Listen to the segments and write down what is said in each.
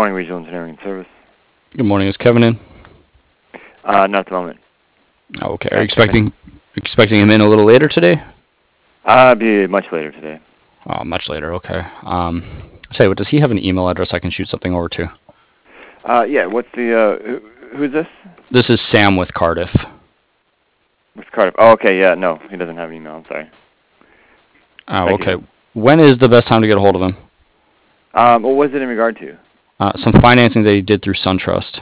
morning, Regional Engineering Service. Good morning. Is Kevin in? Not at the moment. Oh, okay. Are you Kevin. expecting him in a little later today? Be much later today. Oh, much later. Okay. Say, what does he have an email address I can shoot something over to? Yeah. What's the? Who's this? This is Sam with Cardiff. With Cardiff. Oh, okay. Yeah. No, he doesn't have an email. I'm sorry. Oh, Thank you. okay. When is the best time to get a hold of him? What was it in regard to? Some financing that he did through SunTrust.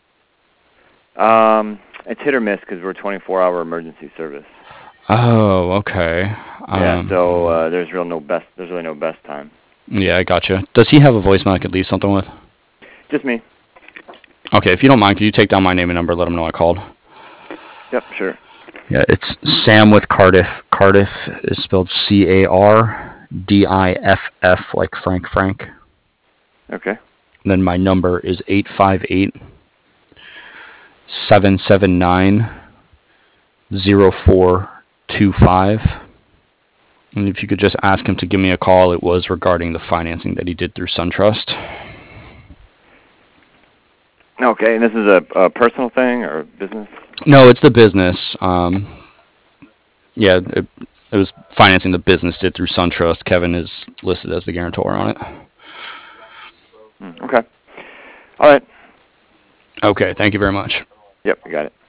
It's hit or miss because we're a 24-hour emergency service. Oh, okay. Yeah. So there's really no best time. Yeah, I gotcha. Does he have a voicemail I could leave something with? Just me. Okay, if you don't mind, could you take down my name and number, let him know I called? Yep. Sure. Yeah, it's Sam with Cardiff. Cardiff is spelled Cardiff, like Frank. Okay. And then my number is 858-779-0425. And if you could just ask him to give me a call, it was regarding the financing that he did through SunTrust. Okay. And this is a personal thing or business? No, it's the business. Yeah, it was financing the business did through SunTrust. Kevin is listed as the guarantor on it. Okay. All right. Okay, thank you very much. Yep. You got it.